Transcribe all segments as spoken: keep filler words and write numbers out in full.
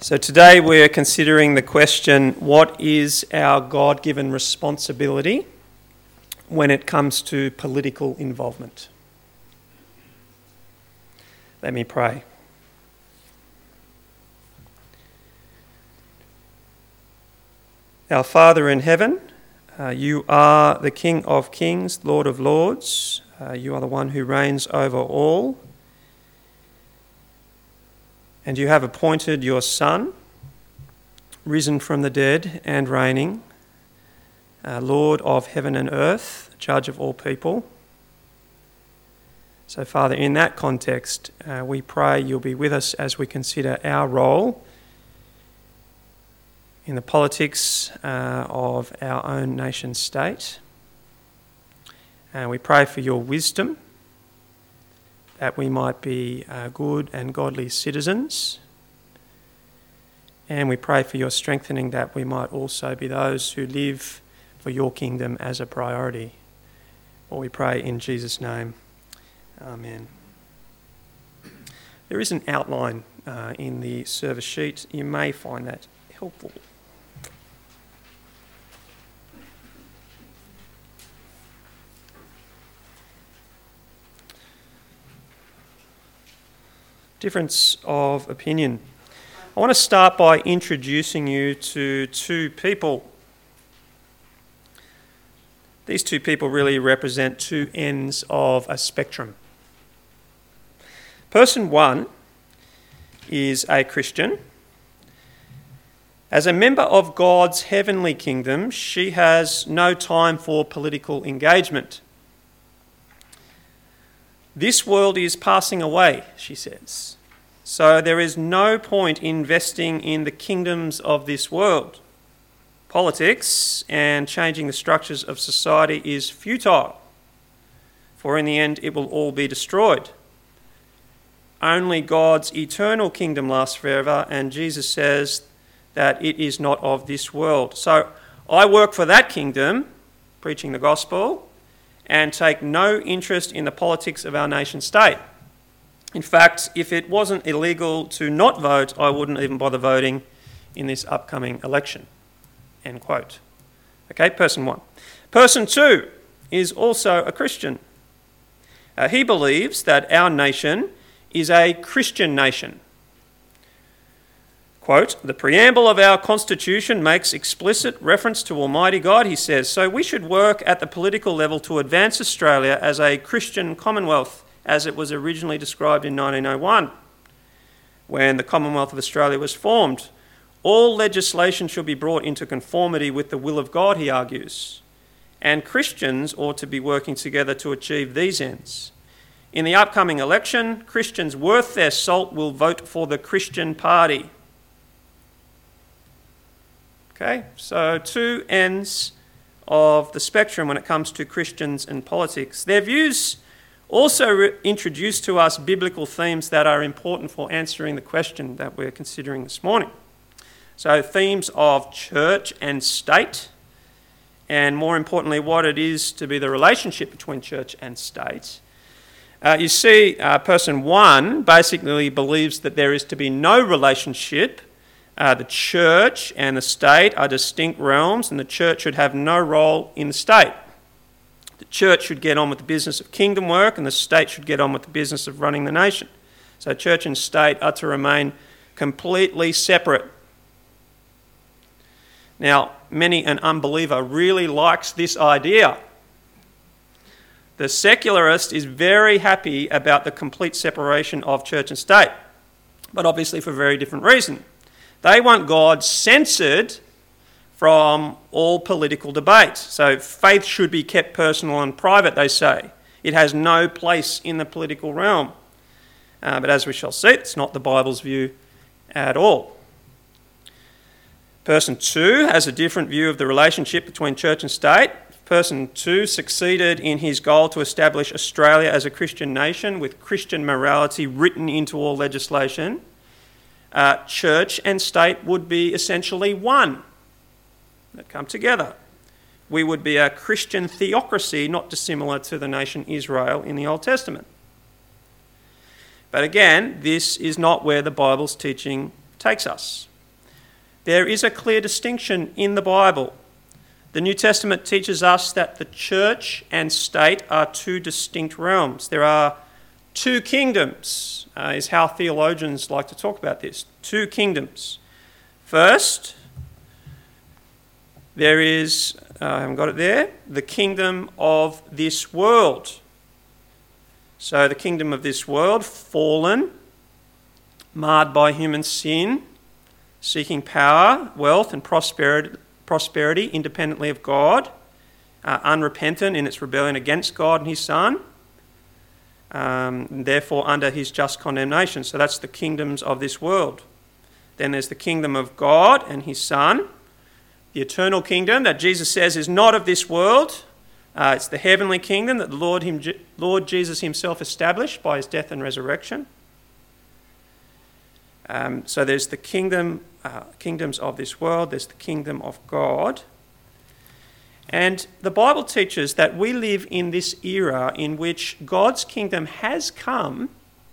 So today we're considering the question, what is our God-given responsibility when it comes to political involvement? Let me pray. Our Father in heaven, uh, you are the King of kings, Lord of lords. Uh, you are the one who reigns over all. And you have appointed your Son, risen from the dead and reigning, uh, Lord of heaven and earth, Judge of all people. So, Father, in that context, uh, we pray you'll be with us as we consider our role in the politics uh, of our own nation state. And we pray for your wisdom, that we might be uh, good and godly citizens. And we pray for your strengthening, that we might also be those who live for your kingdom as a priority. Well, we pray in Jesus' name. Amen. There is an outline uh, in the service sheet. You may find that helpful. Difference of opinion. I want to start by introducing you to two people. These two people really represent two ends of a spectrum. Person one is a Christian. As a member of God's heavenly kingdom, she has no time for political engagement. This world is passing away, she says. So there is no point investing in the kingdoms of this world. Politics and changing the structures of society is futile, for in the end it will all be destroyed. Only God's eternal kingdom lasts forever, and Jesus says that it is not of this world. So I work for that kingdom, preaching the gospel, and take no interest in the politics of our nation state. In fact, if it wasn't illegal to not vote, I wouldn't even bother voting in this upcoming election. End quote. Okay, person one. Person two is also a Christian. Uh, he believes that our nation is a Christian nation. Quote, the preamble of our constitution makes explicit reference to Almighty God, he says, so we should work at the political level to advance Australia as a Christian commonwealth, as it was originally described in nineteen oh one, when the Commonwealth of Australia was formed. All legislation should be brought into conformity with the will of God, he argues, and Christians ought to be working together to achieve these ends. In the upcoming election, Christians worth their salt will vote for the Christian Party. Okay, so two ends of the spectrum when it comes to Christians and politics. Their views also re- introduce to us biblical themes that are important for answering the question that we're considering this morning. So themes of church and state, and more importantly, what it is to be the relationship between church and state. Uh, you see, uh, person one basically believes that there is to be no relationship. Uh, the church and the state are distinct realms, and the church should have no role in the state. The church should get on with the business of kingdom work, and the state should get on with the business of running the nation. So church and state are to remain completely separate. Now, many an unbeliever really likes this idea. The secularist is very happy about the complete separation of church and state, but obviously for a very different reason. They want God censored from all political debate. So faith should be kept personal and private, they say. It has no place in the political realm. Uh, but as we shall see, it's not the Bible's view at all. Person two has a different view of the relationship between church and state. Person two succeeded in his goal to establish Australia as a Christian nation with Christian morality written into all legislation. Uh, church and state would be essentially one. That come together. We would be a Christian theocracy, not dissimilar to the nation Israel in the Old Testament. But again, this is not where the Bible's teaching takes us. There is a clear distinction in the Bible. The New Testament teaches us that the church and state are two distinct realms. There are two kingdoms, uh, is how theologians like to talk about this. Two kingdoms. First, there is, uh, I haven't got it there, the kingdom of this world. So the kingdom of this world, fallen, marred by human sin, seeking power, wealth and prosperity, prosperity independently of God, uh, unrepentant in its rebellion against God and his Son, um, and therefore under his just condemnation. So that's the kingdoms of this world. Then there's the kingdom of God and his Son, the eternal kingdom that Jesus says is not of this world. Uh, it's the heavenly kingdom that the Lord, him, Lord Jesus himself established by his death and resurrection. Um, so there's the kingdom, uh, kingdoms of this world, there's the kingdom of God. And the Bible teaches that we live in this era in which God's kingdom has come.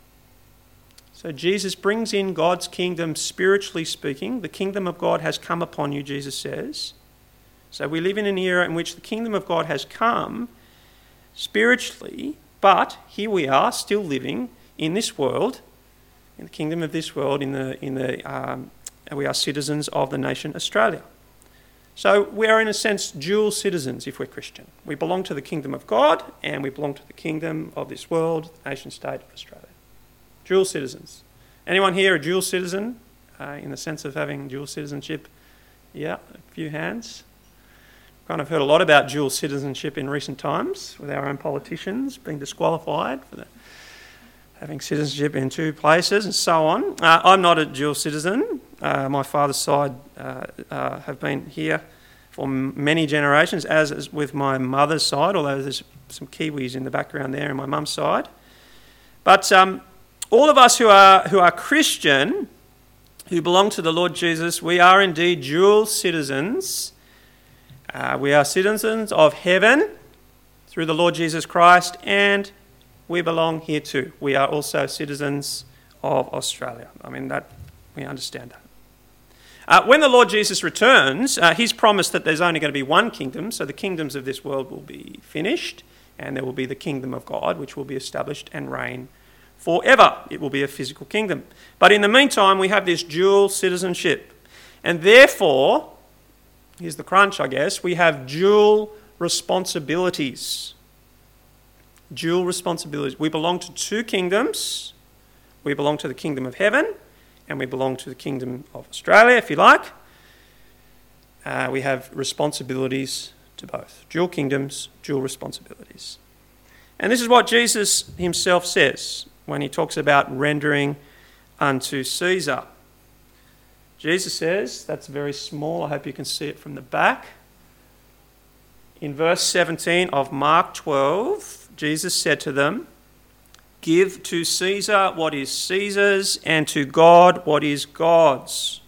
So Jesus brings in God's kingdom spiritually speaking. The kingdom of God has come upon you, Jesus says. So we live in an era in which the kingdom of God has come spiritually, but here we are still living in this world, in the kingdom of this world, in the in the um, we are citizens of the nation Australia. So we are in a sense dual citizens if we're Christian. We belong to the kingdom of God and we belong to the kingdom of this world, nation state of Australia. Dual citizens. Anyone here a dual citizen uh, in the sense of having dual citizenship? Yeah, a few hands. Kind of heard a lot about dual citizenship in recent times with our own politicians being disqualified for the having citizenship in two places and so on. Uh, I'm not a dual citizen. Uh, my father's side uh, uh, have been here for m- many generations, as is with my mother's side, although there's some Kiwis in the background there on my mum's side. But um, all of us who are who are Christian, who belong to the Lord Jesus, we are indeed dual citizens. Uh, we are citizens of heaven through the Lord Jesus Christ, and we belong here too. We are also citizens of Australia. I mean, that we understand that. Uh, when the Lord Jesus returns, uh, he's promised that there's only going to be one kingdom, so the kingdoms of this world will be finished, and there will be the kingdom of God, which will be established and reign forever. It will be a physical kingdom. But in the meantime, we have this dual citizenship. And therefore, here's the crunch, I guess, we have dual responsibilities. Dual responsibilities. We belong to two kingdoms. We belong to the kingdom of heaven, and we belong to the kingdom of Australia, if you like. Uh, we have responsibilities to both. Dual kingdoms, dual responsibilities. And this is what Jesus himself says when he talks about rendering unto Caesar. Jesus says, that's very small, I hope you can see it from the back. In verse seventeen of Mark twelve, Jesus said to them, "Give to Caesar what is Caesar's, and to God what is God's."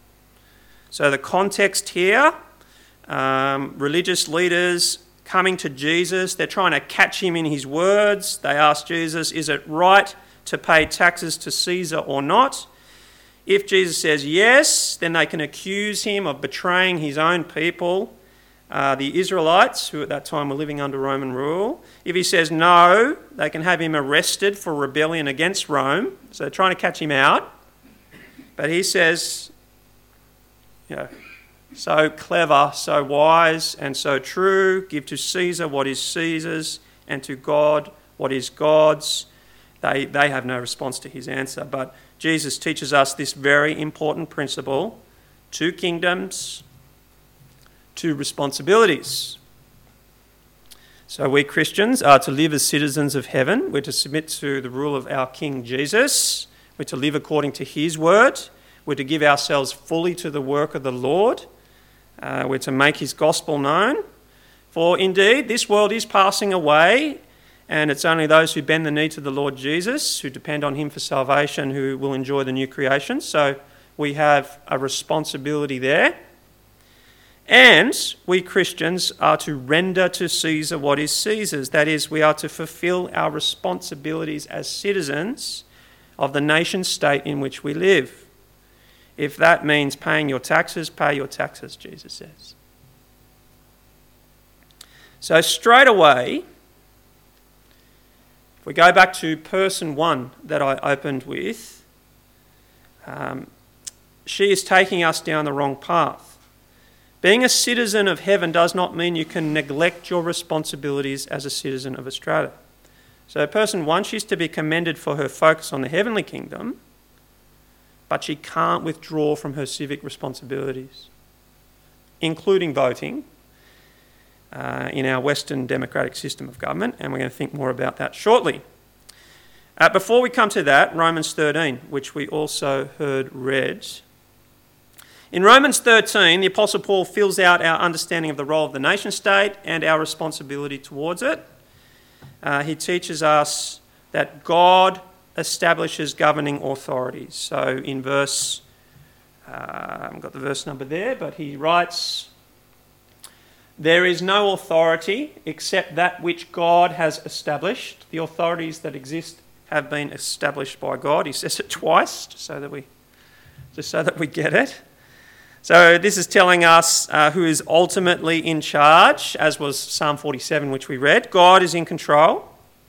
So the context here, um, religious leaders coming to Jesus, they're trying to catch him in his words. They ask Jesus, is it right to pay taxes to Caesar or not? If Jesus says yes, then they can accuse him of betraying his own people, uh, the Israelites, who at that time were living under Roman rule. If he says no, they can have him arrested for rebellion against Rome. So they're trying to catch him out. But he says, you know, so clever, so wise, and so true. Give to Caesar what is Caesar's, and to God what is God's. They, they have no response to his answer. But Jesus teaches us this very important principle: two kingdoms, two responsibilities. So we Christians are to live as citizens of heaven. We're to submit to the rule of our King Jesus. We're to live according to his word. We're to give ourselves fully to the work of the Lord. Uh, we're to make his gospel known. For indeed, this world is passing away, and it's only those who bend the knee to the Lord Jesus, who depend on him for salvation, who will enjoy the new creation. So we have a responsibility there. And we Christians are to render to Caesar what is Caesar's. That is, we are to fulfill our responsibilities as citizens of the nation state in which we live. If that means paying your taxes, pay your taxes, Jesus says. So straight away, if we go back to person one that I opened with, um, she is taking us down the wrong path. Being a citizen of heaven does not mean you can neglect your responsibilities as a citizen of Australia. So person one, she's to be commended for her focus on the heavenly kingdom, but she can't withdraw from her civic responsibilities, including voting uh, in our Western democratic system of government, and we're going to think more about that shortly. Uh, before we come to that, Romans thirteen, which we also heard read. In Romans thirteen, the Apostle Paul fills out our understanding of the role of the nation state and our responsibility towards it. Uh, he teaches us that God establishes governing authorities. So in verse, uh, I haven't got the verse number there, but he writes, "There is no authority except that which God has established." The authorities that exist have been established by God. He says it twice, just so that we, just so that we get it. So this is telling us uh, who is ultimately in charge, as was Psalm forty-seven, which we read. God is in control.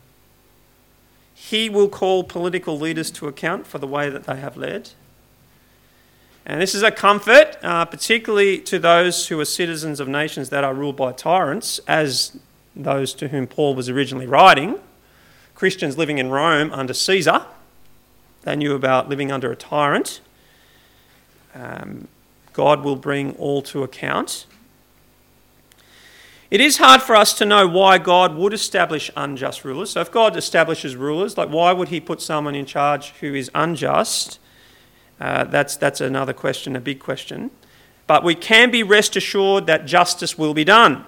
He will call political leaders to account for the way that they have led. And this is a comfort, uh, particularly to those who are citizens of nations that are ruled by tyrants, as those to whom Paul was originally writing. Christians living in Rome under Caesar, they knew about living under a tyrant. Um, God will bring all to account. It is hard for us to know why God would establish unjust rulers. So if God establishes rulers, like why would he put someone in charge who is unjust? Uh, that's, that's another question, a big question. But we can be rest assured that justice will be done.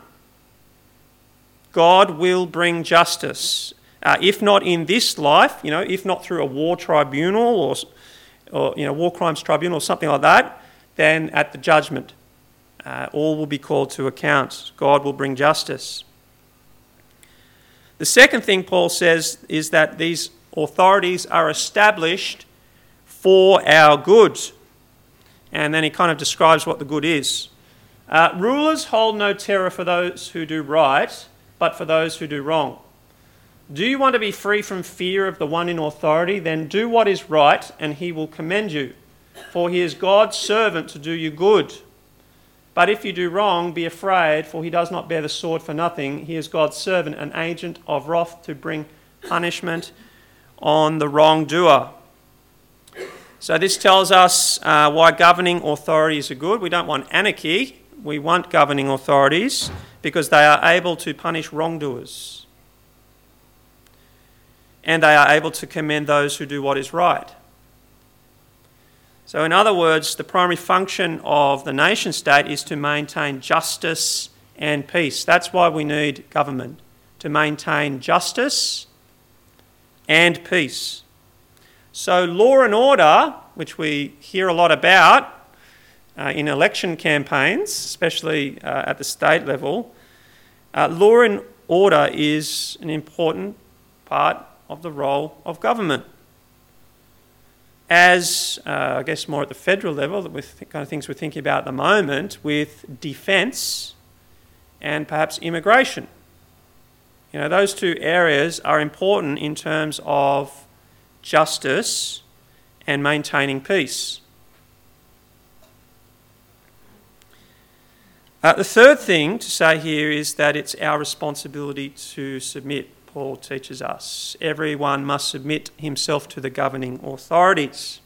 God will bring justice. Uh, if not in this life, you know, if not through a war tribunal or, or you know, war crimes tribunal or something like that, then at the judgment, uh, all will be called to account. God will bring justice. The second thing Paul says is that these authorities are established for our good. And then he kind of describes what the good is. Uh, Rulers hold no terror for those who do right, but for those who do wrong. Do you want to be free from fear of the one in authority? Then do what is right, and he will commend you. For he is God's servant to do you good. But if you do wrong, be afraid, for he does not bear the sword for nothing. He is God's servant, an agent of wrath to bring punishment on the wrongdoer. So this tells us uh, why governing authorities are good. We don't want anarchy. We want governing authorities because they are able to punish wrongdoers. And they are able to commend those who do what is right. So in other words, the primary function of the nation state is to maintain justice and peace. That's why we need government, to maintain justice and peace. So law and order, which we hear a lot about uh, in election campaigns, especially uh, at the state level, uh, law and order is an important part of the role of government. As, uh, I guess more at the federal level, with the kind of things we're thinking about at the moment, with defence and perhaps immigration. You know, those two areas are important in terms of justice and maintaining peace. Uh, the third thing to say here is that it's our responsibility to submit. Paul teaches us everyone must submit himself to the governing authorities.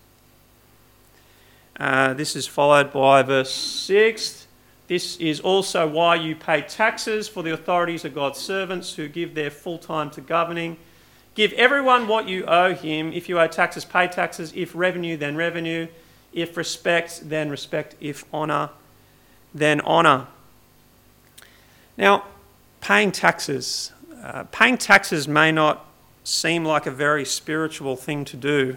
Uh, this is followed by verse six. This is also why you pay taxes, for the authorities are God's servants who give their full time to governing. Give everyone what you owe him. If you owe taxes, pay taxes. If revenue, then revenue. If respect, then respect. If honour, then honour. Now, paying taxes. Uh, paying taxes may not seem like a very spiritual thing to do.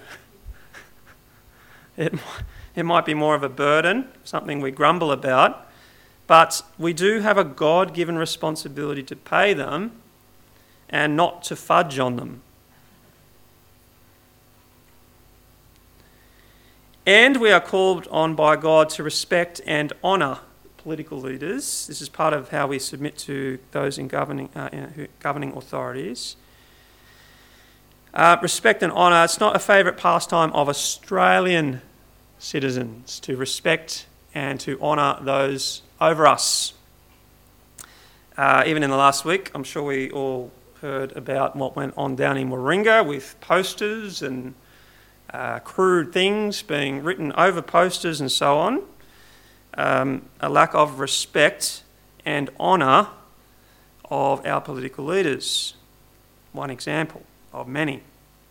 It, it might be more of a burden, something we grumble about, but we do have a God-given responsibility to pay them and not to fudge on them. And we are called on by God to respect and honour political leaders. This is part of how we submit to those in governing, uh, in governing authorities. Uh, respect and honour, it's not a favourite pastime of Australian citizens to respect and to honour those over us. Uh, even in the last week, I'm sure we all heard about what went on down in Warringah with posters and uh, crude things being written over posters and so on. Um, a lack of respect and honour of our political leaders. One example of many.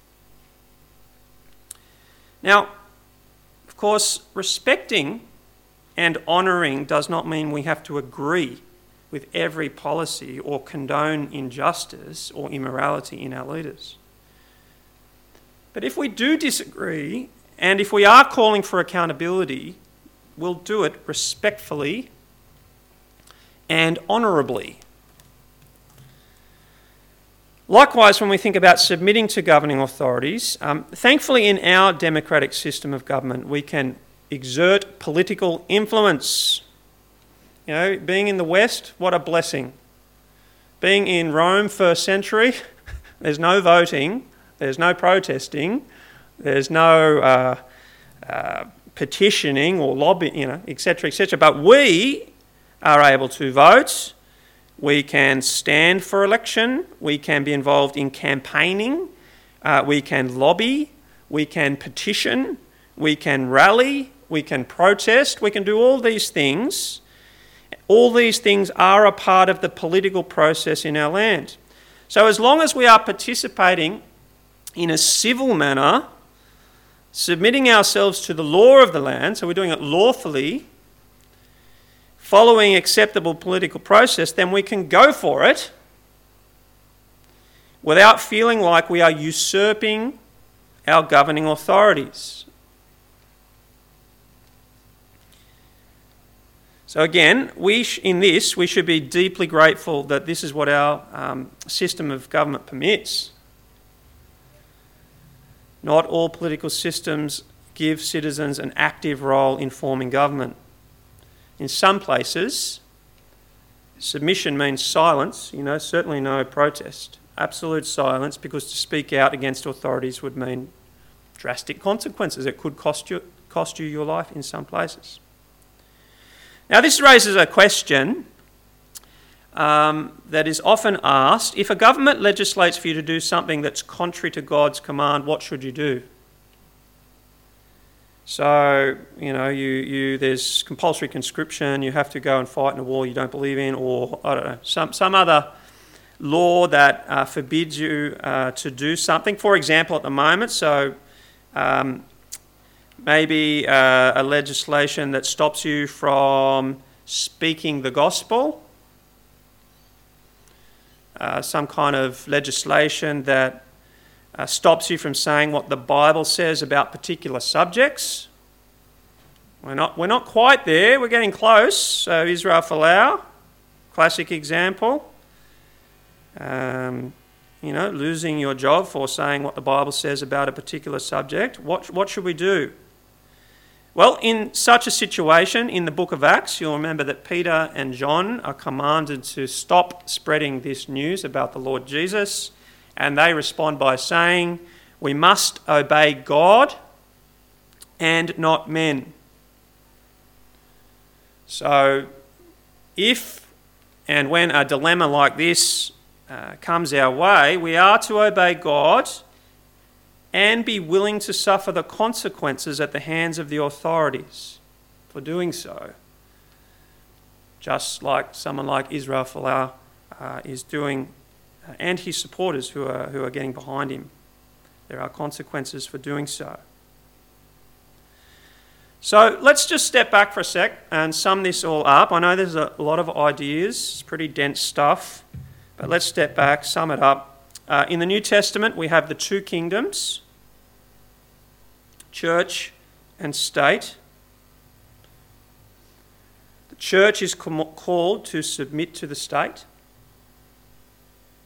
Now, of course, respecting and honouring does not mean we have to agree with every policy or condone injustice or immorality in our leaders. But if we do disagree, and if we are calling for accountability, we'll do it respectfully and honourably. Likewise, when we think about submitting to governing authorities, um, thankfully in our democratic system of government, we can exert political influence. You know, being in the West, what a blessing. Being in Rome, first century, there's no voting, there's no protesting, there's no uh, uh, petitioning or lobbying, you know, et cetera, et cetera. But we are able to vote. We can stand for election. We can be involved in campaigning. Uh, we can lobby. We can petition. We can rally. We can protest. We can do all these things. All these things are a part of the political process in our land. So as long as we are participating in a civil manner, submitting ourselves to the law of the land, so we're doing it lawfully, following acceptable political process, then we can go for it without feeling like we are usurping our governing authorities. So again, we sh- in this, we should be deeply grateful that this is what our um, system of government permits. Not all political systems give citizens an active role in forming government. In some places, submission means silence, you know, certainly no protest. Absolute silence, because to speak out against authorities would mean drastic consequences. It could cost you, cost you your life in some places. Now, this raises a question um, that is often asked. If a government legislates for you to do something that's contrary to God's command, what should you do? So, you know, you, you there's compulsory conscription, you have to go and fight in a war you don't believe in, or, I don't know, some, some other law that uh, forbids you uh, to do something. For example, at the moment, so um, maybe uh, a legislation that stops you from speaking the gospel, uh, some kind of legislation that uh, stops you from saying what the Bible says about particular subjects. We're not, we're not quite there, we're getting close. So Israel Folau, classic example. Um, you know, losing your job for saying what the Bible says about a particular subject. What, what should we do? Well, in such a situation, in the book of Acts, you'll remember that Peter and John are commanded to stop spreading this news about the Lord Jesus, and they respond by saying, we must obey God and not men. So, if and when a dilemma like this uh, comes our way, we are to obey God and be willing to suffer the consequences at the hands of the authorities for doing so. Just like someone like Israel Folau uh, is doing, uh, and his supporters who are, who are getting behind him. There are consequences for doing so. So let's just step back for a sec and sum this all up. I know there's a lot of ideas, it's pretty dense stuff, but let's step back, sum it up. Uh, in the New Testament, we have the two kingdoms, church and state. The church is com- called to submit to the state.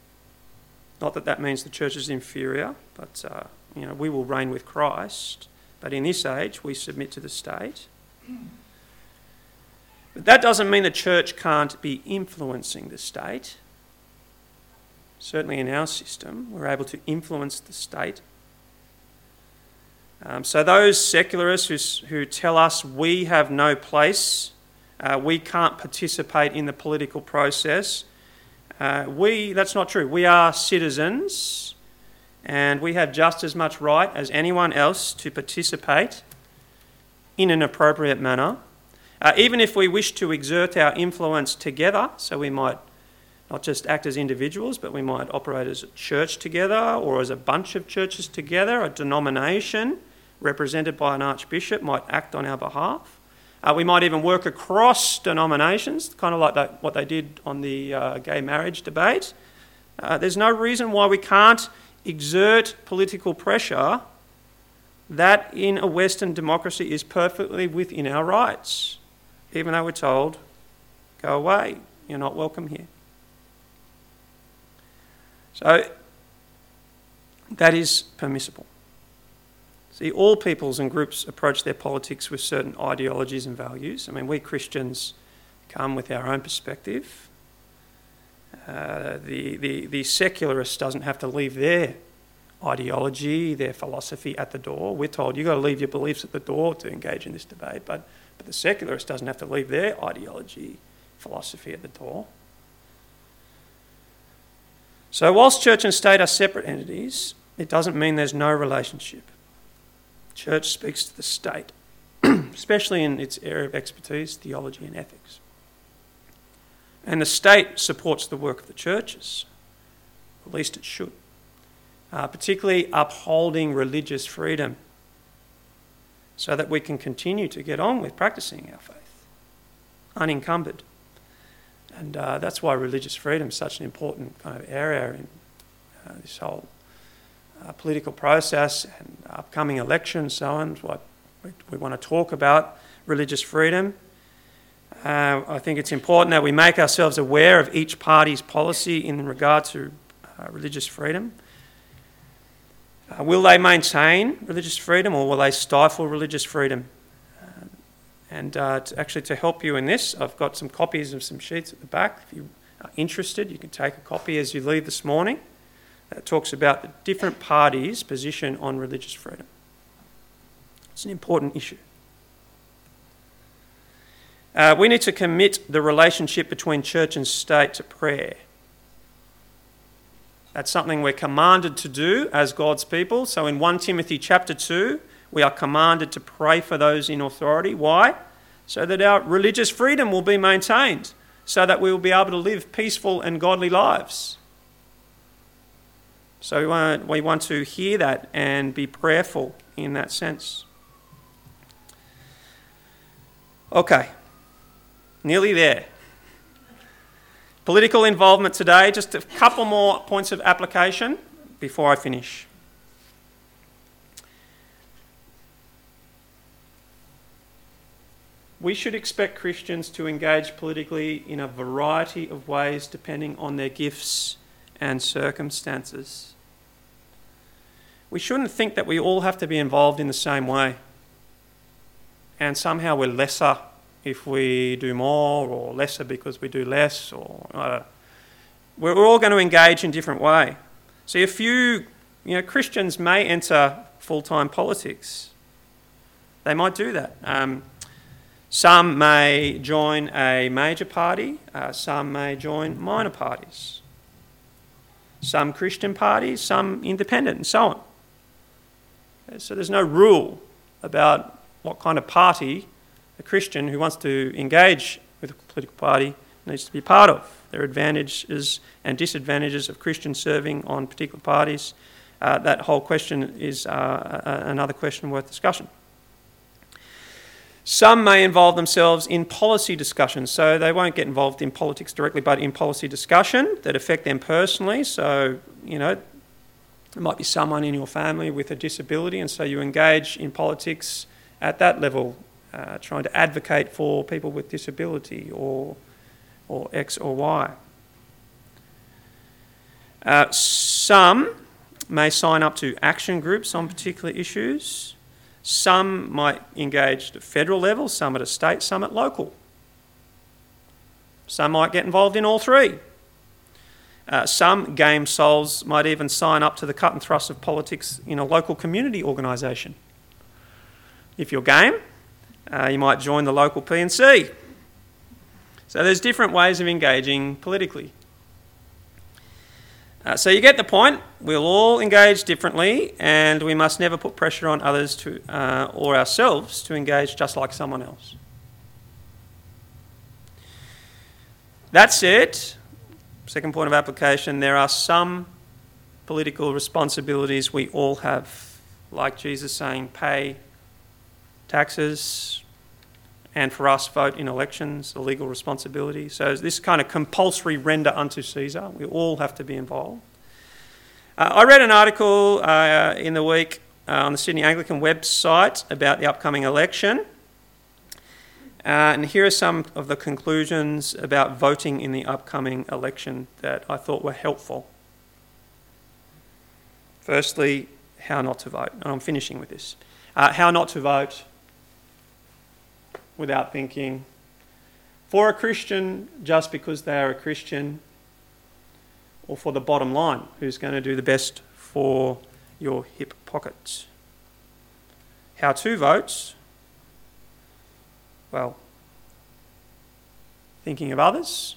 Not that that means the church is inferior, but uh, you know, we will reign with Christ. But in this age, we submit to the state. But that doesn't mean the church can't be influencing the state. Certainly in our system, we're able to influence the state. Um, so those secularists who, who tell us we have no place, uh, we can't participate in the political process, uh, we that's not true. We are citizens and we have just as much right as anyone else to participate in an appropriate manner. Uh, even if we wish to exert our influence together, so we might not just act as individuals, but we might operate as a church together or as a bunch of churches together, a denomination represented by an archbishop might act on our behalf. Uh, we might even work across denominations, kind of like that, what they did on the uh, gay marriage debate. Uh, there's no reason why we can't exert political pressure. That in a Western democracy is perfectly within our rights, even though we're told, go away, you're not welcome here. So that is permissible. See, all peoples and groups approach their politics with certain ideologies and values. I mean, we Christians come with our own perspective. Uh, the, the, the secularist doesn't have to leave their ideology, their philosophy at the door. We're told you've got to leave your beliefs at the door to engage in this debate, but, but the secularist doesn't have to leave their ideology, philosophy at the door. So whilst church and state are separate entities, it doesn't mean there's no relationship. Church speaks to the state, especially in its area of expertise, theology and ethics. And the state supports the work of the churches, at least it should, uh, particularly upholding religious freedom so that we can continue to get on with practicing our faith, unencumbered. And uh, that's why religious freedom is such an important kind of area in uh, this whole uh, political process and upcoming elections, so on. What we, we want to talk about religious freedom. Uh, I think it's important that we make ourselves aware of each party's policy in regard to uh, religious freedom. Uh, will they maintain religious freedom or will they stifle religious freedom? Uh, and uh, to actually to help you in this, I've got some copies of some sheets at the back. If you are interested, you can take a copy as you leave this morning. That talks about the different parties' position on religious freedom. It's an important issue. Uh, we need to commit the relationship between church and state to prayer. That's something we're commanded to do as God's people. So in First Timothy chapter two, we are commanded to pray for those in authority. Why? So that our religious freedom will be maintained, so that we will be able to live peaceful and godly lives. So we want, we want to hear that and be prayerful in that sense. Okay. Nearly there. Political involvement today, just a couple more points of application before I finish. We should expect Christians to engage politically in a variety of ways depending on their gifts and circumstances. We shouldn't think that we all have to be involved in the same way and somehow we're lesser if we do more, or lesser because we do less, or uh, we're all going to engage in different way. See, a few, you know, Christians may enter full-time politics. They might do that. Um, some may join a major party. Uh, some may join minor parties. Some Christian parties, some independent, and so on. So there's no rule about what kind of party a Christian who wants to engage with a political party needs to be part of. There are advantages and disadvantages of Christians serving on particular parties. Uh, that whole question is uh, another question worth discussion. Some may involve themselves in policy discussions, so they won't get involved in politics directly, but in policy discussion that affect them personally. So, you know, there might be someone in your family with a disability, and so you engage in politics at that level. Uh, trying to advocate for people with disability or or X or Y. Uh, some may sign up to action groups on particular issues. Some might engage at a federal level, some at a state, some at local. Some might get involved in all three. Uh, some game souls might even sign up to the cut and thrust of politics in a local community organisation. If you're game, uh, you might join the local P and C. So there's different ways of engaging politically. Uh, so you get the point. We'll all engage differently, and we must never put pressure on others to, uh, or ourselves to engage just like someone else. That said, second point of application, there are some political responsibilities we all have, like Jesus saying, pay taxes, and for us, vote in elections, a legal responsibility. So this kind of compulsory render unto Caesar. We all have to be involved. Uh, I read an article uh, in the week uh, on the Sydney Anglican website about the upcoming election. Uh, and here are some of the conclusions about voting in the upcoming election that I thought were helpful. Firstly, how not to vote. And I'm finishing with this. Uh, how not to vote without thinking, for a Christian just because they are a Christian, or for the bottom line, who's going to do the best for your hip pockets. How to vote? Well, thinking of others.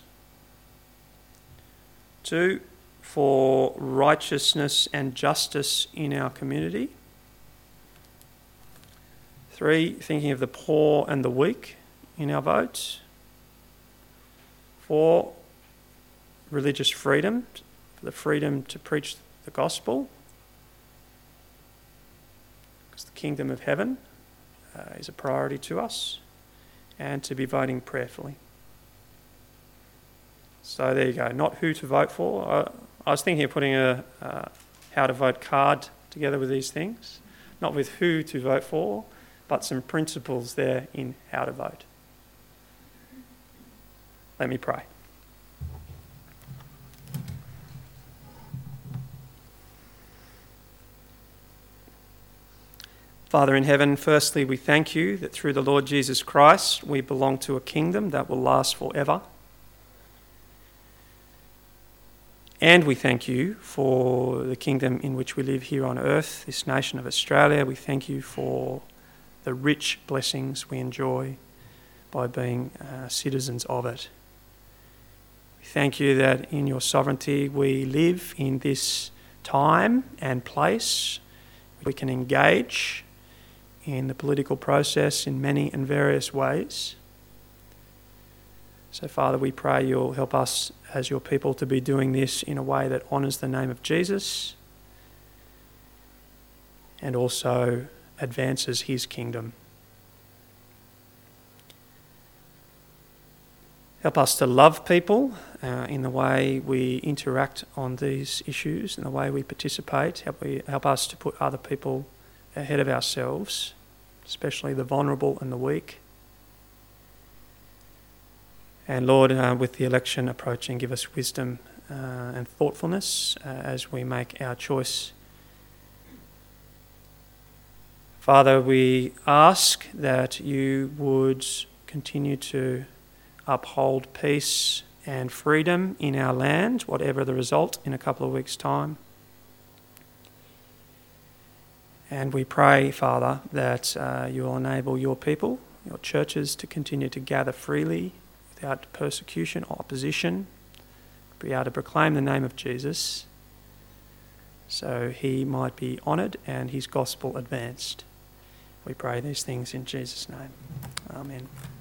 Two, for righteousness and justice in our community. Three, thinking of the poor and the weak in our votes. Four, religious freedom, for the freedom to preach the gospel. Because the kingdom of heaven uh, is a priority to us. And to be voting prayerfully. So there you go, not who to vote for. I, I was thinking of putting a uh, how to vote card together with these things. Not with who to vote for, but some principles there in how to vote. Let me pray. Father in heaven, firstly we thank you that through the Lord Jesus Christ we belong to a kingdom that will last forever. And we thank you for the kingdom in which we live here on earth, this nation of Australia. We thank you for the rich blessings we enjoy by being uh, citizens of it. We thank you that in your sovereignty we live in this time and place. We can engage in the political process in many and various ways. So, Father, we pray you'll help us as your people to be doing this in a way that honours the name of Jesus and also advances his kingdom. Help us to love people uh, in the way we interact on these issues, in the way we participate. Help, we, help us to put other people ahead of ourselves, especially the vulnerable and the weak. And Lord, uh, with the election approaching, give us wisdom uh, and thoughtfulness uh, as we make our choice. Father, we ask that you would continue to uphold peace and freedom in our land, whatever the result in a couple of weeks' time. And we pray, Father, that uh, you will enable your people, your churches, to continue to gather freely without persecution or opposition, be able to proclaim the name of Jesus so he might be honoured and his gospel advanced. We pray these things in Jesus' name. Amen.